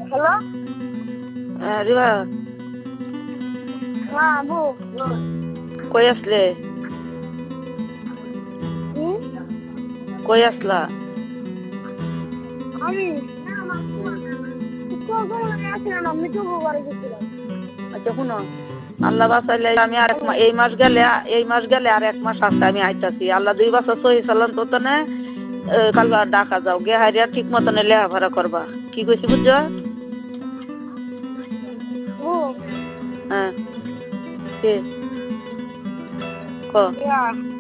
Hello. রিবা হ্যাঁ আবু। কই আসলে? কই আসলা? আমি গেছিলাম। আচ্ছা শুনো, আল্লাহ বাঁচাইলে আমি আর এই মাস গেলে আর 1 মাস আছে, আমি আইতাছি। আল্লাহ 2 বছর সহি চালান তো না। কাল ডাকা যাও গে হারিয়া ঠিক মতন লেখাপড়া করবা। কি কইছি বুঝছো? হ্যাঁ কে ক